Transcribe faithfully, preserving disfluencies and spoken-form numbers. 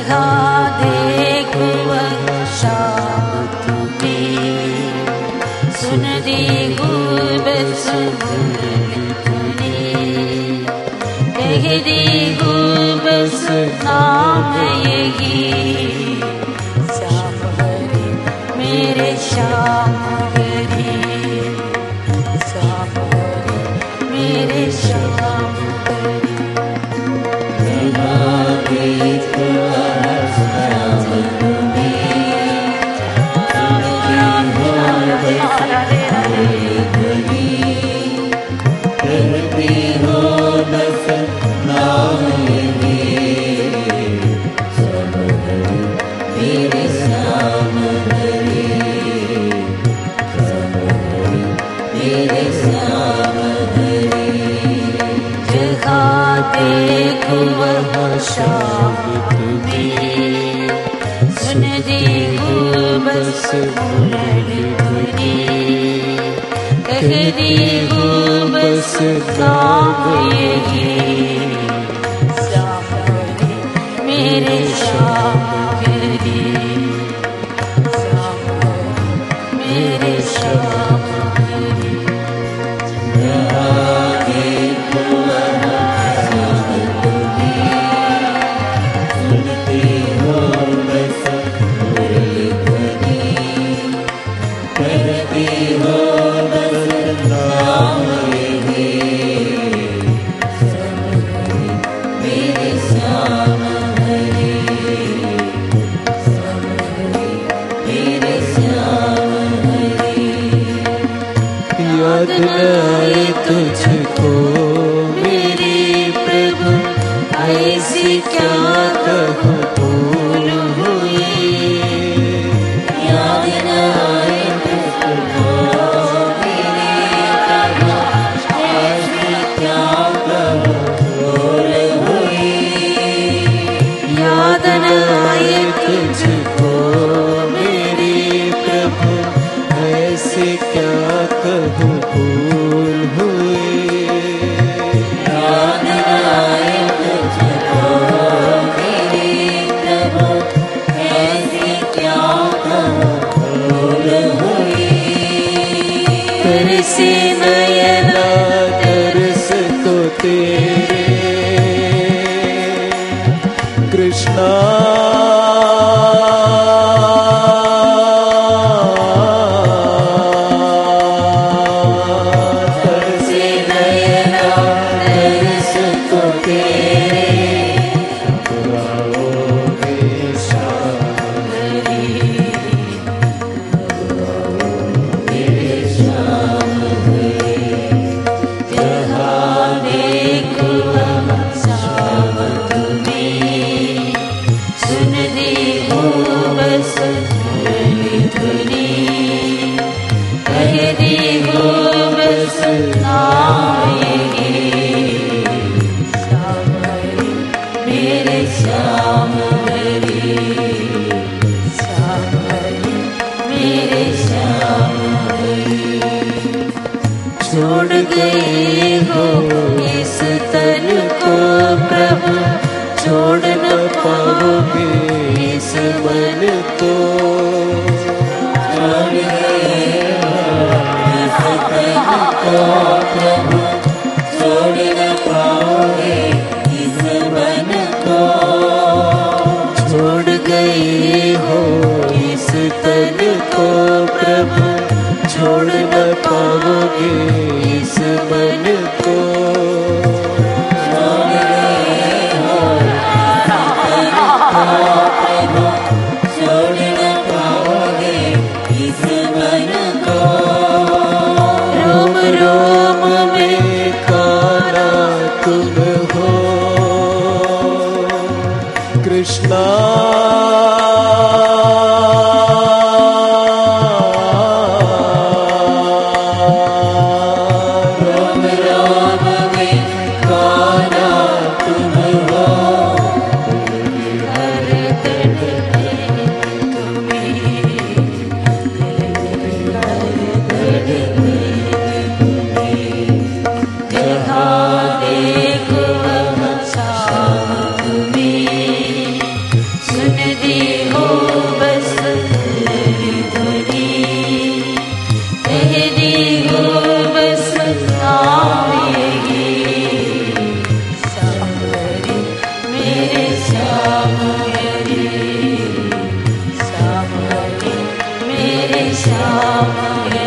जगह देखो शाम तुम्हें, सुन दी बस कह दी बस नाम यही, श्याम हरे मेरे श्याम हरे, श्याम हरे मेरे श्याम हरे। देखो वह शाम तुम्हें, सुन दी बस मुरली धुनी, कह दी बस नाम यही, श्याम हरे मेरे श्याम हरे, श्याम हरे मेरे श्याम हरे। याद न आए तुझको मेरे प्रभु, ऐसी क्या कहूँ भूल हुई। याद न आए तुझको मेरे प्रभु, ऐसी क्या कहूँ भूल हुई। याद न आए तुझको मेरे प्रभु, ऐसे क्या कहूँ भूल हुई। याद आए तुझको मेरे प्रभु, ऐसे क्या कहूँ भूल हुई। तरसे नयना तरस को तेरे कृष्णा, छोड़ गए हो इस तन को प्रभु, छोड़ न पाओगे इस मन को। छोड़ गए हो इस तन को प्रभु, छोड़ न पाओगे इस मन को। छोड़ गए हो इस तन को प्रभु, छोड़ न पाओगे इस मन को। छोड़ गए हो प्रभु, छोड़ न पाओगे इस मन को। रोम रोम में काना तुम हो कृष्णा, रोम राम है